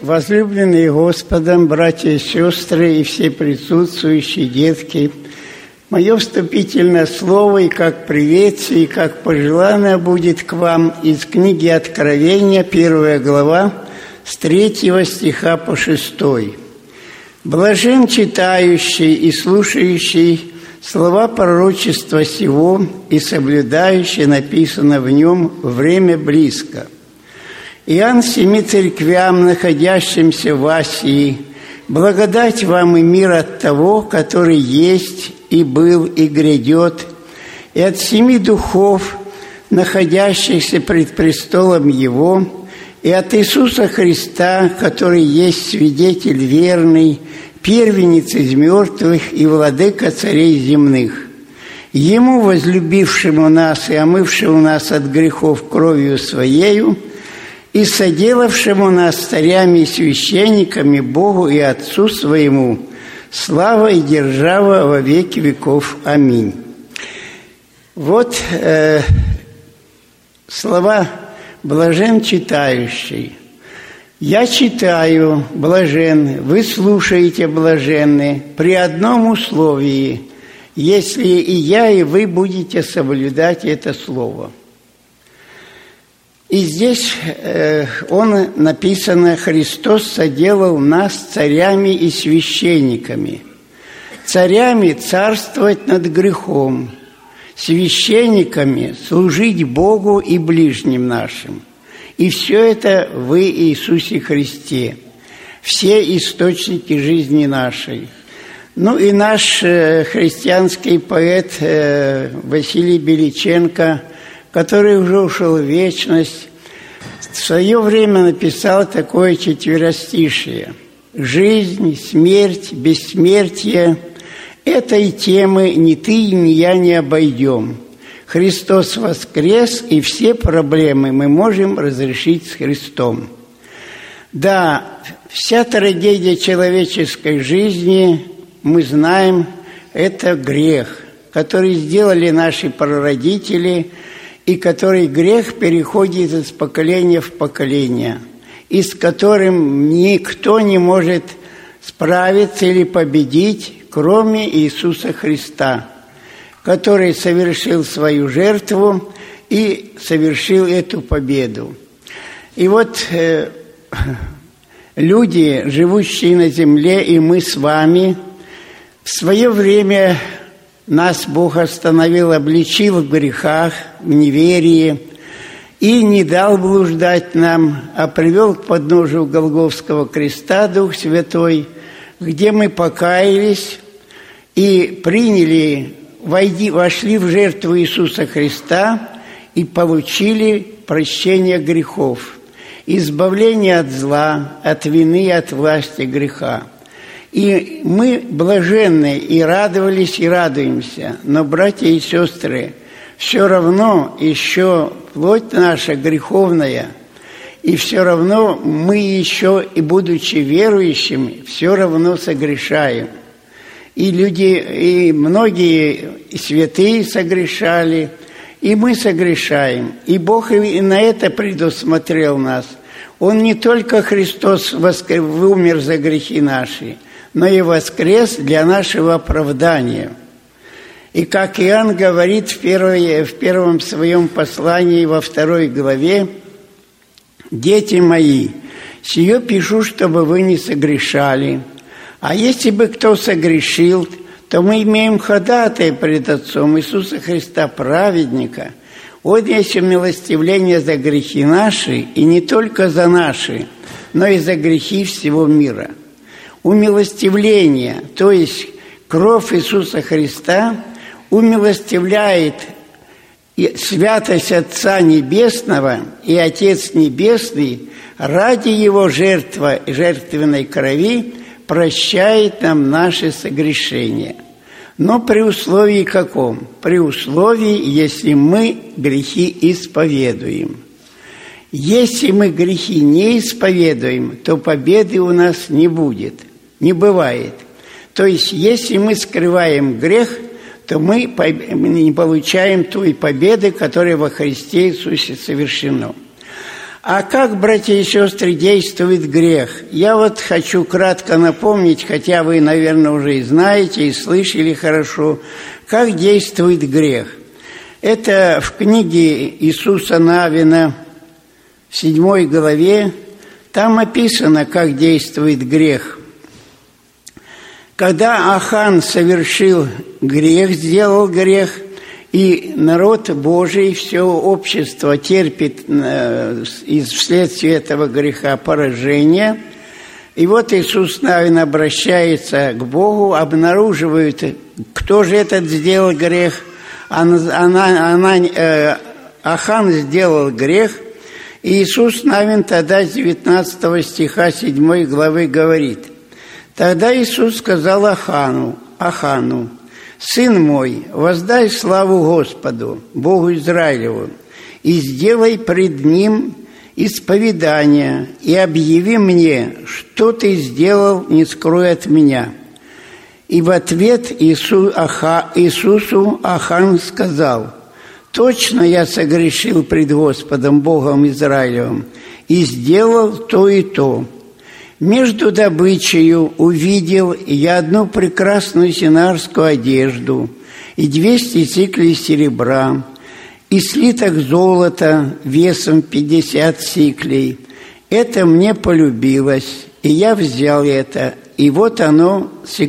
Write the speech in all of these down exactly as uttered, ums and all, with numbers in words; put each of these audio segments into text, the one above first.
Возлюбленные Господом, братья и сестры и все присутствующие детки, мое вступительное слово и как приветствие, и как пожелание будет к вам из книги Откровения, первая глава, с третьего стиха по шестой. «Блажен читающий и слушающий слова пророчества сего и соблюдающий написано в нем время близко. Иоанн семи церквям, находящимся в Асии, благодать вам и мир от того, который есть и был и грядет, и от семи духов, находящихся пред престолом Его, и от Иисуса Христа, который есть свидетель верный, первенец из мертвых и владыка царей земных. Ему, возлюбившему нас и омывшему нас от грехов кровью Своею, и соделавшему нас царями и священниками Богу и Отцу Своему, слава и держава во веки веков. Аминь». Вот э, слова «блажен читающий». Я читаю «блажен», вы слушаете «блаженны» при одном условии, если и я, и вы будете соблюдать это слово. И здесь э, он написано: «Христос соделал нас царями и священниками». Царями царствовать над грехом, священниками служить Богу и ближним нашим. И все это в Иисусе Христе, все источники жизни нашей. Ну и наш э, христианский поэт э, Василий Беличенко, который уже ушел в вечность, в свое время написал такое четверостишие: «Жизнь, смерть, бессмертие – этой темы ни ты, ни я не обойдем. Христос воскрес, и все проблемы мы можем разрешить с Христом». Да, вся трагедия человеческой жизни, мы знаем, это грех, который сделали наши прародители, и который грех переходит из поколения в поколение, и с которым никто не может справиться или победить, кроме Иисуса Христа, который совершил свою жертву и совершил эту победу. И вот э, люди, живущие на земле, и мы с вами, в свое время нас Бог остановил, обличил в грехах, в неверии, и не дал блуждать нам, а привел к подножию Голгофского креста Дух Святой, где мы покаялись и приняли, войди, вошли в жертву Иисуса Христа и получили прощение грехов, избавление от зла, от вины, от власти греха. И мы блаженны, и радовались, и радуемся. Но, братья и сестры, все равно еще плоть наша греховная, и все равно мы еще, и будучи верующими, все равно согрешаем. И люди, и многие святые согрешали, и мы согрешаем. И Бог и на это предусмотрел нас. Он не только Христос воскр... умер за грехи наши, но и воскрес для нашего оправдания. И как Иоанн говорит в, первой, в первом своем послании во второй главе: «Дети мои, сие пишу, чтобы вы не согрешали. А если бы кто согрешил, то мы имеем ходатая пред Отцом Иисуса Христа, праведника. Вот есть умилостивление за грехи наши, и не только за наши, но и за грехи всего мира». Умилостивление, то есть кровь Иисуса Христа, умилостивляет святость Отца Небесного, и Отец Небесный ради Его жертвы, жертвенной крови прощает нам наши согрешения. Но при условии каком? При условии, если мы грехи исповедуем. Если мы грехи не исповедуем, то победы у нас не будет, не бывает. То есть, если мы скрываем грех, то мы не получаем той победы, которая во Христе Иисусе совершена. А как, братья и сестры, действует грех? Я вот хочу кратко напомнить, хотя вы, наверное, уже и знаете, и слышали хорошо, как действует грех. Это в книге Иисуса Навина, в седьмой главе, там описано, как действует грех. Когда Ахан совершил грех, сделал грех, и народ Божий, все общество терпит из вследствие этого греха поражение. И вот Иисус Навин обращается к Богу, обнаруживает, кто же этот сделал грех. Она, она, она, э, Ахан сделал грех, и Иисус Навин тогда с девятнадцатого стиха седьмой главы говорит: «Тогда Иисус сказал Ахану, Ахану: сын мой, воздай славу Господу, Богу Израилеву, и сделай пред Ним исповедание, и объяви мне, что ты сделал, не скрой от меня». И в ответ Иису, Аха, Иисусу Ахан сказал: «Точно я согрешил пред Господом, Богом Израилевым, и сделал то и то. Между добычею увидел я одну прекрасную синарскую одежду, и двести сиклей серебра, и слиток золота весом пятьдесят сиклей. Это мне полюбилось, и я взял это, и вот оно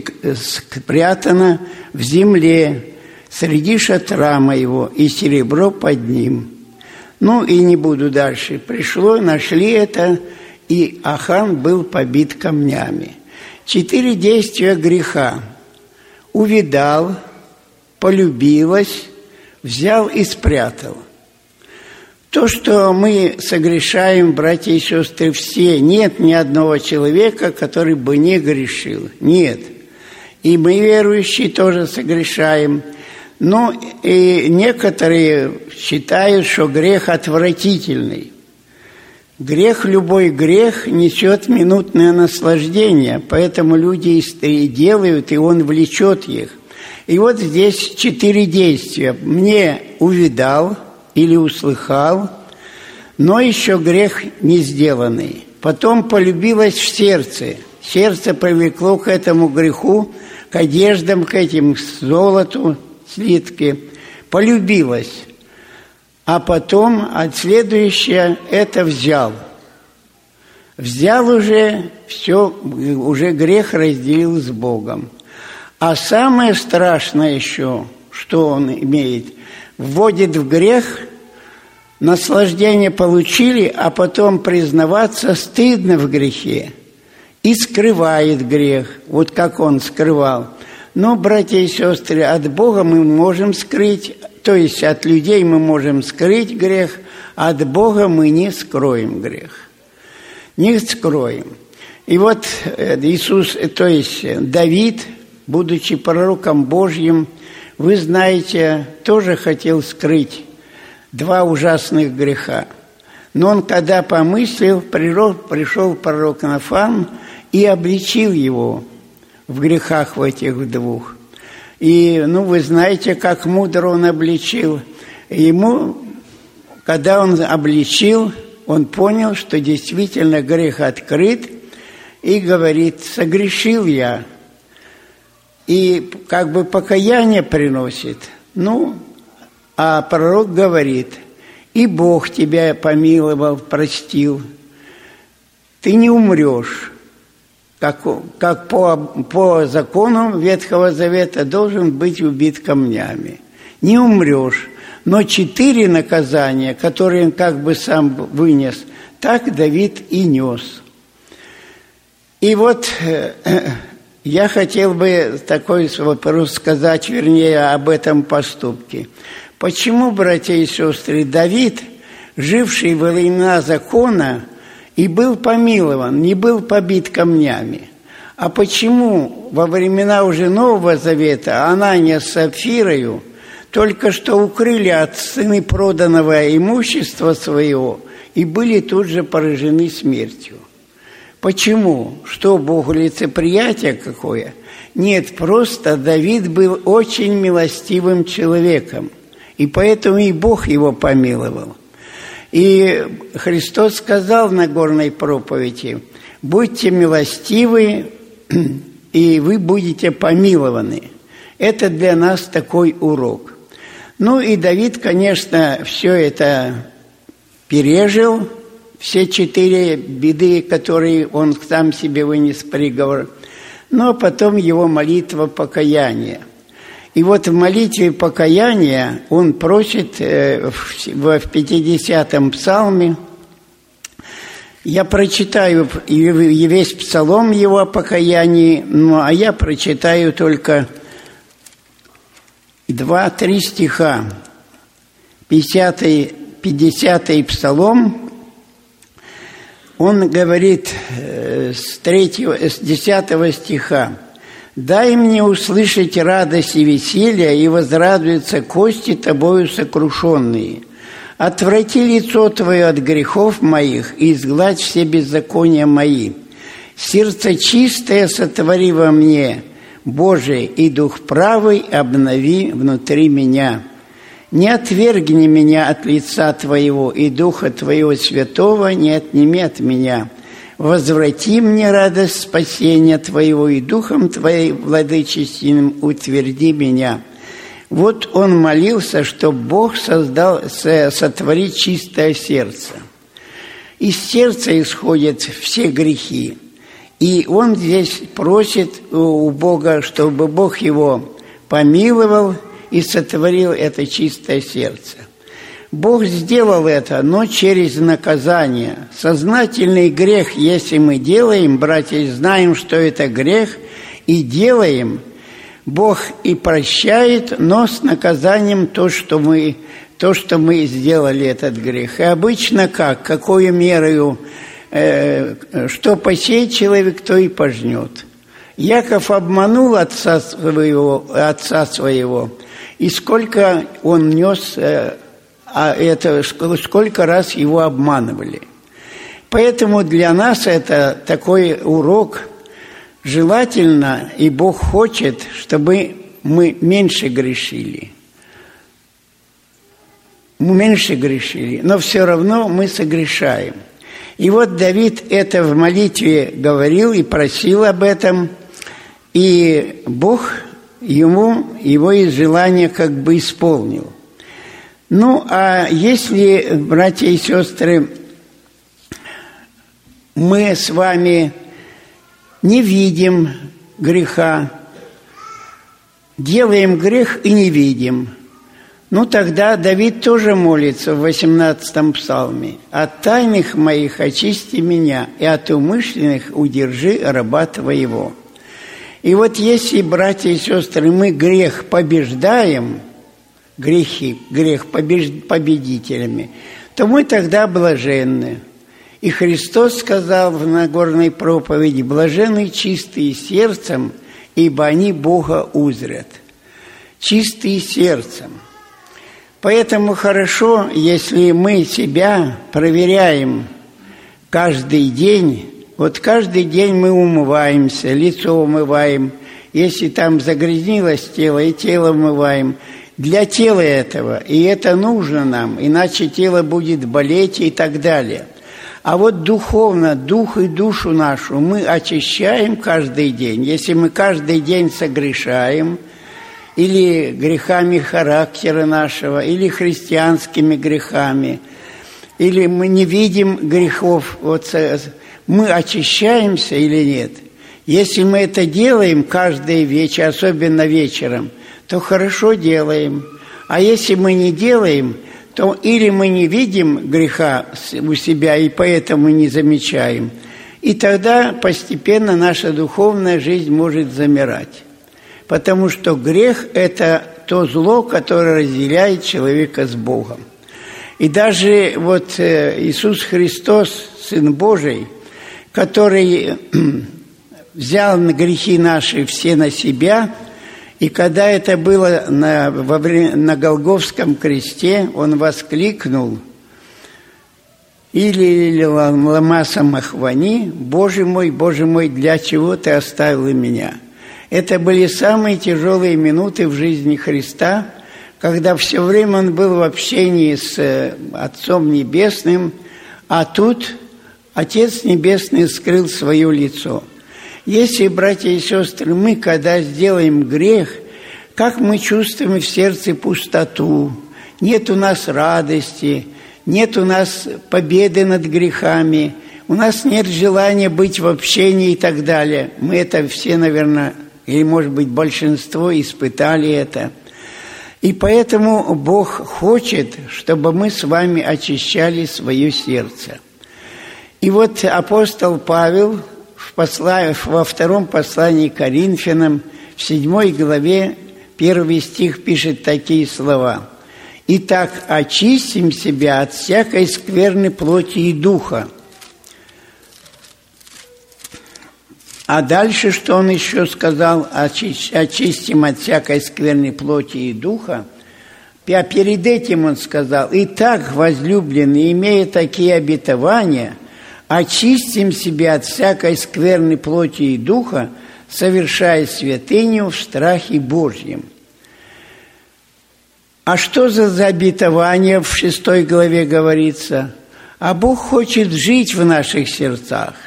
спрятано в земле среди шатра моего, и серебро под ним». Ну и не буду дальше. Пришло, нашли это, и Ахан был побит камнями. Четыре действия греха. Увидал, полюбилось, взял и спрятал. То, что мы согрешаем, братья и сестры, все, нет ни одного человека, который бы не грешил. Нет. И мы, верующие, тоже согрешаем. Но и некоторые считают, что грех отвратительный. Грех, любой грех несет минутное наслаждение, поэтому люди и делают, и он влечет их. И вот здесь четыре действия. Мне увидал или услыхал, но еще грех не сделанный. Потом полюбилось в сердце. Сердце привлекло к этому греху, к одеждам, к этим золоту, слитке. Полюбилось. А потом, от следующее, это взял. Взял уже, все, уже грех разделил с Богом. А самое страшное еще, что он имеет, вводит в грех, наслаждение получили, а потом признаваться стыдно в грехе. И скрывает грех, вот как он скрывал. Но, братья и сестры, от Бога мы можем скрыть, то есть от людей мы можем скрыть грех, а от Бога мы не скроем грех. Не скроем. И вот Иисус, то есть Давид, будучи пророком Божьим, вы знаете, тоже хотел скрыть два ужасных греха. Но он, когда помыслил, пришел пророк Нафан и обличил его в грехах в этих двух. И, ну, вы знаете, как мудро он обличил. Ему, когда он обличил, он понял, что действительно грех открыт, и говорит: согрешил я. И как бы покаяние приносит. Ну, а пророк говорит: и Бог тебя помиловал, простил. Ты не умрешь. Как, как по, по закону Ветхого Завета должен быть убит камнями. Не умрешь. Но четыре наказания, которые он как бы сам вынес, так Давид и нес. И вот э, я хотел бы такой вопрос сказать, вернее, об этом поступке. Почему, братья и сестры, Давид, живший во времена закона, и был помилован, не был побит камнями? А почему во времена уже Нового Завета Анания с Сапфирою только что укрыли от сына проданного имущества своего и были тут же поражены смертью? Почему? Что, Богу лицеприятие какое? Нет, просто Давид был очень милостивым человеком, и поэтому и Бог его помиловал. И Христос сказал в Нагорной проповеди: «Будьте милостивы, и вы будете помилованы». Это для нас такой урок. Ну и Давид, конечно, все это пережил, все четыре беды, которые он сам себе вынес приговор, но потом его молитва покаяния. И вот в молитве покаяния он просит в пятидесятом псалме, я прочитаю весь псалом его о покаянии, ну а я прочитаю только два-три стиха. пятидесятый, пятидесятый псалом, он говорит с, третьего, с десятого стиха: «Дай мне услышать радость и веселье, и возрадуются кости тобою сокрушенные. Отврати лицо твое от грехов моих, и изгладь все беззакония мои. Сердце чистое сотвори во мне, Боже, и дух правый обнови внутри меня. Не отвергни меня от лица Твоего, и Духа Твоего Святого не отними от меня. Возврати мне радость спасения Твоего, и Духом Твоим владычественным утверди меня». Вот он молился, чтобы Бог создал, сотворить чистое сердце. Из сердца исходят все грехи. И он здесь просит у Бога, чтобы Бог его помиловал и сотворил это чистое сердце. Бог сделал это, но через наказание. Сознательный грех, если мы делаем, братья, знаем, что это грех, и делаем, Бог и прощает, но с наказанием то, что мы, то, что мы сделали этот грех. И обычно как? Какую мерою, э, что посеет человек, то и пожнет. Яков обманул отца своего, отца своего, и сколько он нес, э, а это, сколько раз его обманывали. Поэтому для нас это такой урок. Желательно, и Бог хочет, чтобы мы меньше грешили. Мы меньше грешили, но все равно мы согрешаем. И вот Давид это в молитве говорил и просил об этом, и Бог ему его из желания как бы исполнил. Ну, а если, братья и сестры, мы с вами не видим греха, делаем грех и не видим, ну тогда Давид тоже молится в восемнадцатом псалме: «От тайных моих очисти меня, и от умышленных удержи раба твоего». И вот если, братья и сестры, мы грех побеждаем, грехи, грех победителями, то мы тогда блаженны. И Христос сказал в Нагорной проповеди: «Блаженны чистые сердцем, ибо они Бога узрят». Чистые сердцем. Поэтому хорошо, если мы себя проверяем каждый день. Вот каждый день мы умываемся, лицо умываем. Если там загрязнилось тело, и тело умываем. Для тела этого. И это нужно нам, иначе тело будет болеть и так далее. А вот духовно, дух и душу нашу мы очищаем каждый день. Если мы каждый день согрешаем, или грехами характера нашего, или христианскими грехами, или мы не видим грехов, вот, мы очищаемся или нет? Если мы это делаем каждый вечер, особенно вечером, то хорошо делаем. А если мы не делаем, то или мы не видим греха у себя и поэтому не замечаем, и тогда постепенно наша духовная жизнь может замирать. Потому что грех – это то зло, которое разделяет человека с Богом. И даже вот Иисус Христос, Сын Божий, который взял грехи наши все на себя, и когда это было на, во время, на Голгофском кресте, он воскликнул: «Или лама самохвани, Боже мой, Боже мой, для чего ты оставил меня?» Это были самые тяжелые минуты в жизни Христа, когда все время он был в общении с Отцом Небесным, а тут Отец Небесный скрыл свое лицо. Если, братья и сестры, мы, когда сделаем грех, как мы чувствуем в сердце пустоту, нет у нас радости, нет у нас победы над грехами, у нас нет желания быть в общении и так далее. Мы это все, наверное, или, может быть, большинство испытали это. И поэтому Бог хочет, чтобы мы с вами очищали свое сердце. И вот апостол Павел в посла... во втором послании к Коринфянам, в седьмой главе, первый стих пишет такие слова: «Итак, очистим себя от всякой скверны плоти и духа». А дальше, что он еще сказал: «Очистим от всякой скверны плоти и духа». А перед этим он сказал: «Итак, возлюбленные, имея такие обетования, очистим себя от всякой скверны плоти и духа, совершая святыню в страхе Божьем». А что за обетование в шестой главе говорится? А Бог хочет жить в наших сердцах.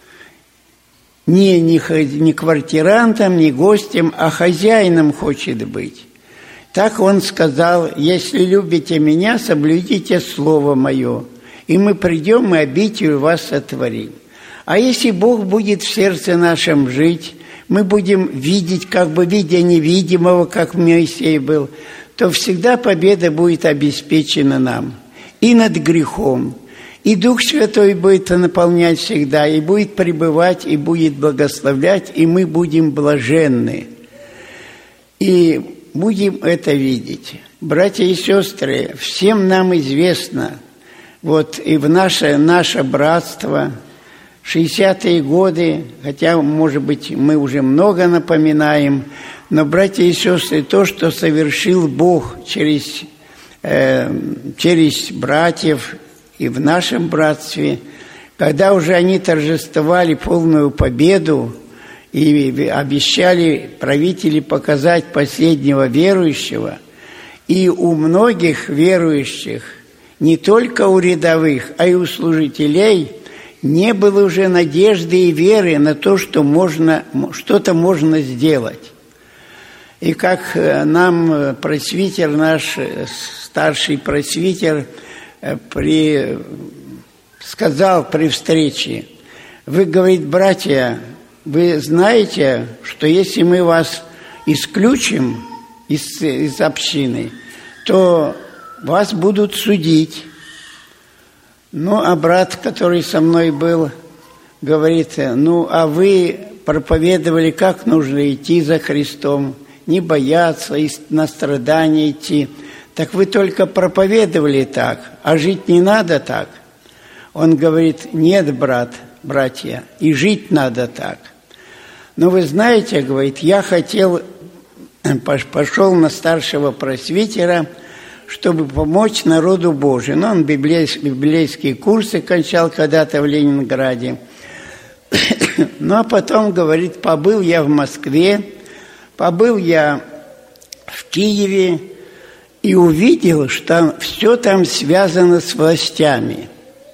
Не, не, не квартирантом, не гостем, а хозяином хочет быть. Так Он сказал: «Если любите Меня, соблюдите Слово Мое, и мы придем, и обитель вас сотворим». А если Бог будет в сердце нашем жить, мы будем видеть, как бы видя невидимого, как Моисей был, то всегда победа будет обеспечена нам и над грехом. И Дух Святой будет наполнять всегда, и будет пребывать, и будет благословлять, и мы будем блаженны. И будем это видеть. Братья и сестры, всем нам известно, вот и в наше, наше братство, шестидесятые годы, хотя, может быть, мы уже много напоминаем, но, братья и сестры, то, что совершил Бог через, э, через братьев, и в нашем братстве, когда уже они торжествовали полную победу и обещали правители показать последнего верующего, и у многих верующих, не только у рядовых, а и у служителей, не было уже надежды и веры на то, что можно, что-то можно сделать. И как нам пресвитер наш, старший пресвитер, При, сказал при встрече: вы, говорит, братья, вы знаете, что если мы вас исключим из, из общины, то вас будут судить. Ну, а брат, который со мной был, говорит: ну, а вы проповедовали, как нужно идти за Христом, не бояться, на страдания идти. Так вы только проповедовали так, а жить не надо так. Он говорит: нет, брат, братья, и жить надо так. Но вы знаете, говорит, я хотел, пошел на старшего пресвитера, чтобы помочь народу Божию. Ну, он библейские, библейские курсы кончал когда-то в Ленинграде. Ну, а потом, говорит, побыл я в Москве, побыл я в Киеве, и увидел, что все там связано с властями.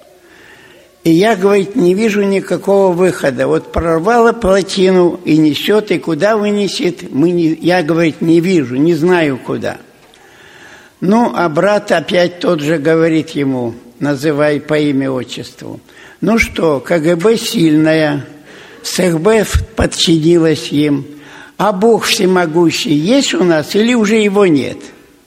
И я, говорит, не вижу никакого выхода. Вот прорвало плотину и несет, и куда вынесет, мы не, я, говорит, не вижу, не знаю куда. Ну, а брат опять тот же говорит ему, называй по имя-отчеству: ну что, КГБ сильная, СХБ подчинилась им, а Бог всемогущий есть у нас или уже его нет?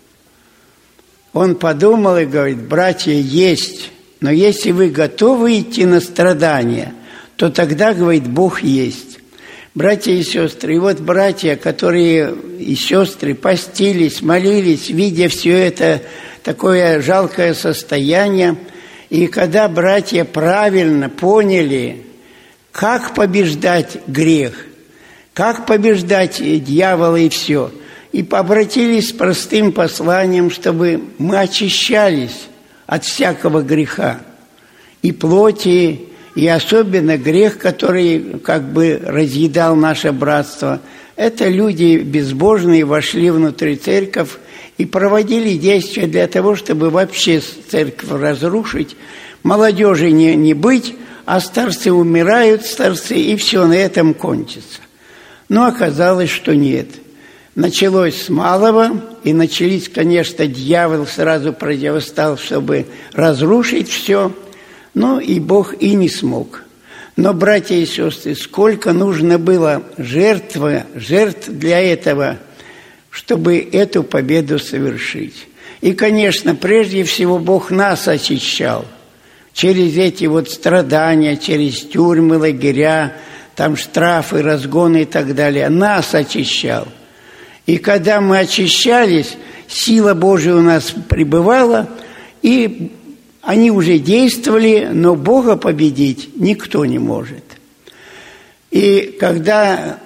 Он подумал и говорит: братья, есть, но если вы готовы идти на страдания, то тогда, говорит, Бог есть. Братья и сестры, и вот братья, которые и сестры постились, молились, видя все это такое жалкое состояние, и когда братья правильно поняли, как побеждать грех, как побеждать дьявола и все, и обратились с простым посланием, чтобы мы очищались от всякого греха, и плоти, и особенно грех, который как бы разъедал наше братство. Это люди безбожные вошли внутрь церковь и проводили действия для того, чтобы вообще церковь разрушить, молодежи не, не быть, а старцы умирают, старцы, и все на этом кончится. Но оказалось, что нет. Началось с малого, и начались, конечно, дьявол сразу противостал, чтобы разрушить все, но и Бог и не смог. Но, братья и сестры, сколько нужно было жертвы, жертв для этого, чтобы эту победу совершить. И, конечно, прежде всего Бог нас очищал через эти вот страдания, через тюрьмы, лагеря, там штрафы, разгоны и так далее. Нас очищал. И когда мы очищались, сила Божия у нас пребывала, и они уже действовали, но Бога победить никто не может. И когда,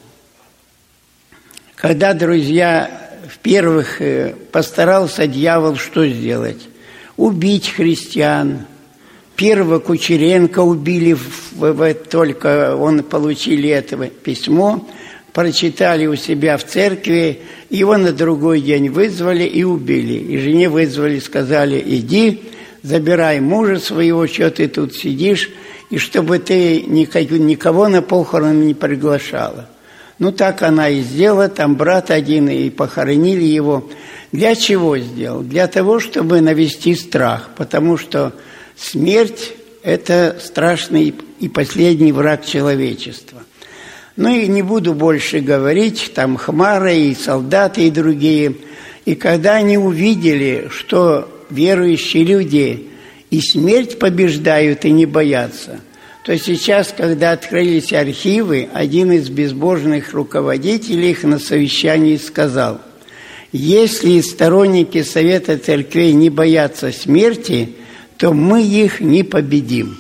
когда, друзья, в-первых, постарался дьявол что сделать? Убить христиан. Первого Кучеренко убили, в, в, только он получили это письмо, прочитали у себя в церкви, его на другой день вызвали и убили. И жене вызвали, сказали: иди, забирай мужа своего, что ты тут сидишь, и чтобы ты никого на похороны не приглашала. Ну, так она и сделала, там брат один, и похоронили его. Для чего сделал? Для того, чтобы навести страх, потому что смерть – это страшный и последний враг человечества. Ну и не буду больше говорить, там Хмара и солдаты и другие. И когда они увидели, что верующие люди и смерть побеждают и не боятся, то сейчас, когда открылись архивы, один из безбожных руководителей их на совещании сказал: если сторонники Совета Церквей не боятся смерти, то мы их не победим.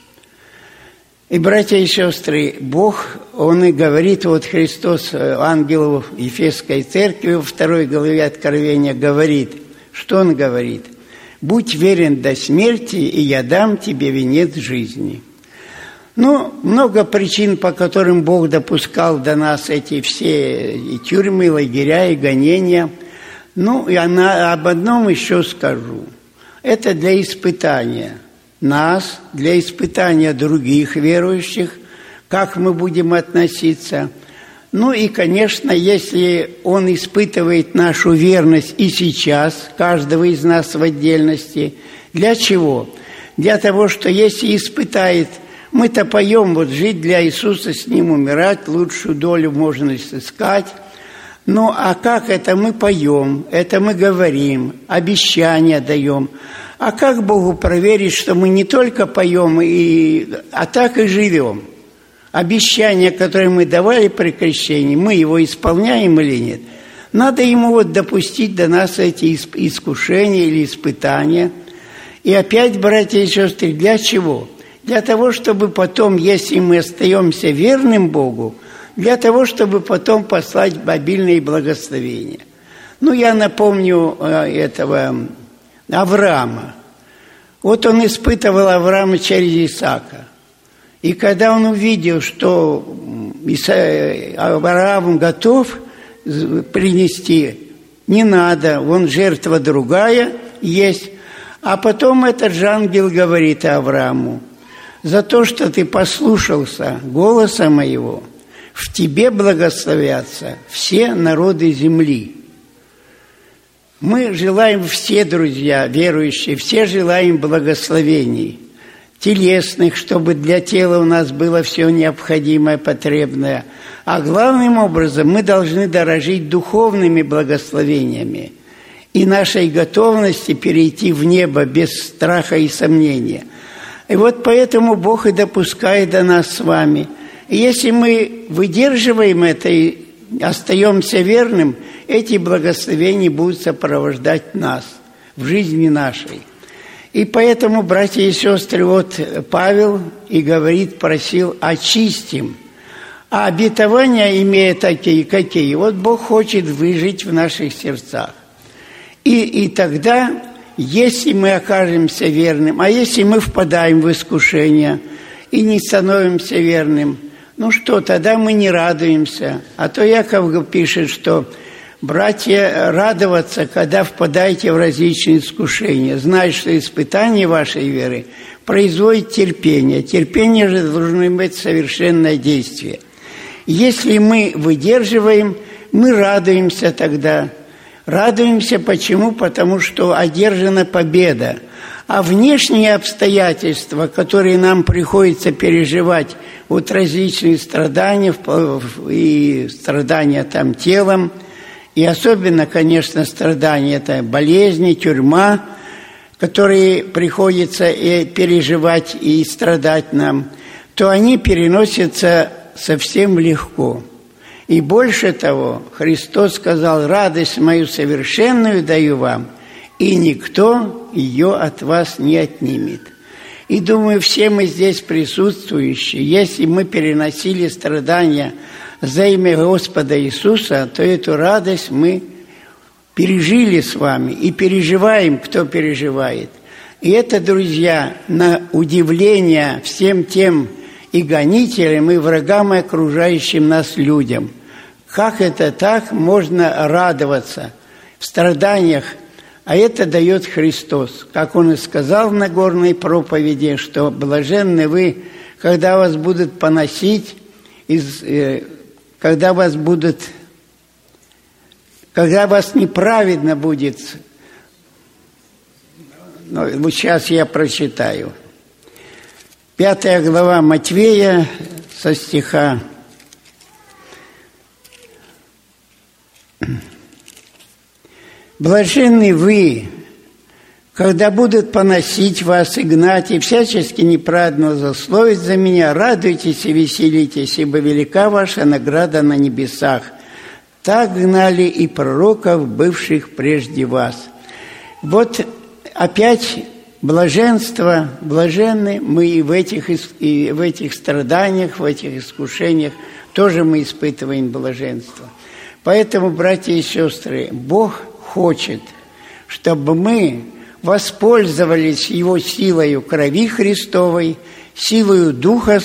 И, братья и сестры, Бог, Он и говорит, вот Христос ангелу Ефесской церкви во второй главе Откровения говорит, что Он говорит? «Будь верен до смерти, и я дам тебе венец жизни». Ну, много причин, по которым Бог допускал до нас эти все и тюрьмы, и лагеря, и гонения. Ну, и она, об одном еще скажу. Это для испытания нас, для испытания других верующих, как мы будем относиться. Ну и, конечно, если Он испытывает нашу верность и сейчас, каждого из нас в отдельности, для чего? Для того, что если испытает, мы-то поем, вот жить для Иисуса, с Ним умирать, лучшую долю можно искать. Ну, а как это мы поем, это мы говорим, обещания даем. А как Богу проверить, что мы не только поем, и, а так и живем? Обещания, которые мы давали при крещении, мы его исполняем или нет? Надо Ему вот допустить до нас эти искушения или испытания. И опять, братья и сестры, для чего? Для того, чтобы потом, если мы остаемся верным Богу, для того, чтобы потом послать обильные благословения. Ну, я напомню этого Авраама. Вот он испытывал Авраама через Исаака. И когда он увидел, что Авраам готов принести, не надо, вон жертва другая есть. А потом этот же ангел говорит Аврааму: за то, что ты послушался голоса моего, в тебе благословятся все народы земли. Мы желаем все, друзья, верующие, все желаем благословений телесных, чтобы для тела у нас было все необходимое, потребное. А главным образом мы должны дорожить духовными благословениями и нашей готовности перейти в небо без страха и сомнения. И вот поэтому Бог и допускает до нас с вами. И если мы выдерживаем это и остаемся верным, эти благословения будут сопровождать нас в жизни нашей. И поэтому, братья и сестры, вот Павел и говорит, просил: очистим. А обетования имея такие, какие? Вот Бог хочет выжить в наших сердцах. И, и тогда, если мы окажемся верным, а если мы впадаем в искушение и не становимся верным, ну что, тогда мы не радуемся. А то Яков пишет, что братья, радоваться, когда впадаете в различные искушения, зная, что испытание вашей веры производит терпение. Терпение же должно быть совершенное действие. Если мы выдерживаем, мы радуемся тогда. Радуемся почему? Потому что одержана победа. А внешние обстоятельства, которые нам приходится переживать, вот различные страдания и страдания там телом, и особенно, конечно, страдания это болезни, тюрьма, которые приходится и переживать и страдать нам, то они переносятся совсем легко. И больше того, Христос сказал: радость мою совершенную даю вам, и никто ее от вас не отнимет. И думаю, все мы здесь присутствующие, если мы переносили страдания за имя Господа Иисуса, то эту радость мы пережили с вами и переживаем, кто переживает. И это, друзья, на удивление всем тем и гонителям, и врагам, и окружающим нас людям. Как это так можно радоваться в страданиях? А это дает Христос. Как Он и сказал в Нагорной проповеди, что блаженны вы, когда вас будут поносить, из, э, когда вас будут, когда вас неправедно будет. Ну, вот сейчас я прочитаю. Пятая глава Матвея со стиха «Блаженны вы, когда будут поносить вас и гнать, и всячески неправедно злословить за меня, радуйтесь и веселитесь, ибо велика ваша награда на небесах. Так гнали и пророков, бывших прежде вас». Вот опять блаженство, блаженны мы и в этих, и в этих страданиях, в этих искушениях тоже мы испытываем блаженство. Поэтому, братья и сестры, Бог хочет, чтобы мы воспользовались Его силою крови Христовой, силою Духа,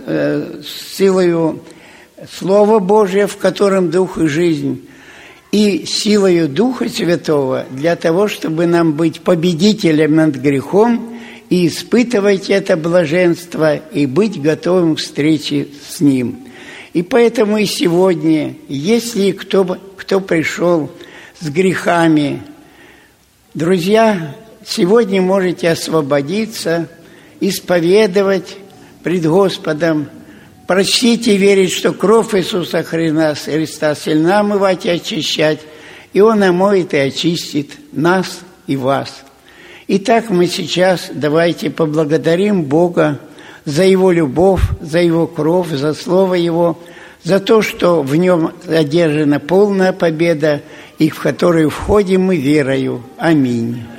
силою Слова Божия, в котором Дух и жизнь, и силою Духа Святого для того, чтобы нам быть победителем над грехом и испытывать это блаженство и быть готовым к встрече с Ним. И поэтому и сегодня, если кто, кто пришел с грехами, друзья, сегодня можете освободиться, исповедовать пред Господом, просить и верить, что кровь Иисуса Христа сильна омывать и очищать, и Он омоет и очистит нас и вас. Итак, мы сейчас давайте поблагодарим Бога за Его любовь, за Его кровь, за Слово Его, за то, что в Нем одержана полная победа, и в которую входим мы верою. Аминь.